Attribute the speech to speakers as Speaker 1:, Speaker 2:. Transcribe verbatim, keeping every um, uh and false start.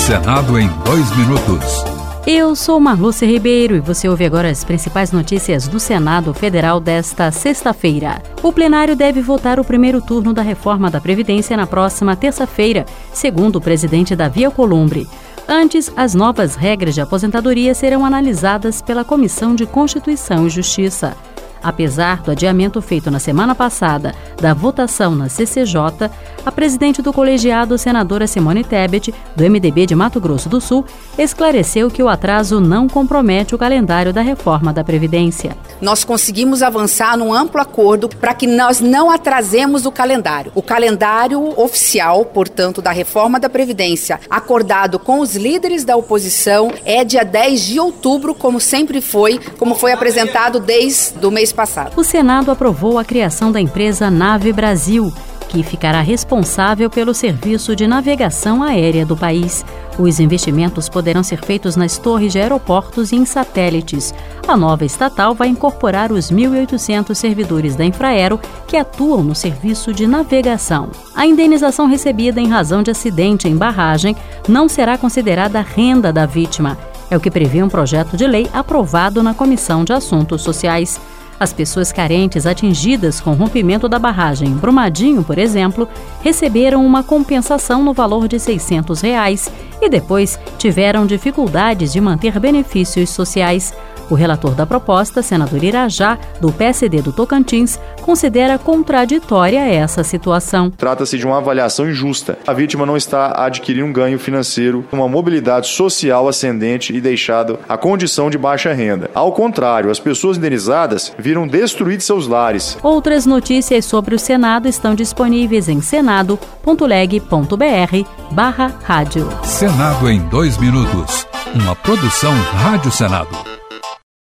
Speaker 1: Senado em dois minutos.
Speaker 2: Eu sou Marluce Ribeiro e você ouve agora as principais notícias do Senado Federal desta sexta-feira. O plenário deve votar o primeiro turno da reforma da Previdência na próxima terça-feira, segundo o presidente Davi Alcolumbre. Antes, as novas regras de aposentadoria serão analisadas pela Comissão de Constituição e Justiça. Apesar do adiamento feito na semana passada da votação na C C J, a presidente do colegiado, senadora Simone Tebet, do M D B de Mato Grosso do Sul, esclareceu que o atraso não compromete o calendário da reforma da Previdência.
Speaker 3: Nós conseguimos avançar num amplo acordo para que nós não atrasemos o calendário. O calendário oficial, portanto, da reforma da Previdência, acordado com os líderes da oposição, é dia dez de outubro, como sempre foi, como foi apresentado desde o mês passado.
Speaker 2: O Senado aprovou a criação da empresa Nave Brasil, que ficará responsável pelo serviço de navegação aérea do país. Os investimentos poderão ser feitos nas torres de aeroportos e em satélites. A nova estatal vai incorporar os mil e oitocentos servidores da Infraero que atuam no serviço de navegação. A indenização recebida em razão de acidente em barragem não será considerada renda da vítima. É o que prevê um projeto de lei aprovado na Comissão de Assuntos Sociais. As pessoas carentes atingidas com o rompimento da barragem em Brumadinho, por exemplo, receberam uma compensação no valor de seiscentos reais e depois tiveram dificuldades de manter benefícios sociais. O relator da proposta, senador Irajá, do P S D do Tocantins, considera contraditória essa situação.
Speaker 4: Trata-se de uma avaliação injusta. A vítima não está adquirindo um ganho financeiro, uma mobilidade social ascendente e deixado a condição de baixa renda. Ao contrário, as pessoas indenizadas viram destruir seus lares.
Speaker 2: Outras notícias sobre o Senado estão disponíveis em senado ponto leg ponto br barra rádio.
Speaker 1: Senado em dois minutos. Uma produção Rádio Senado.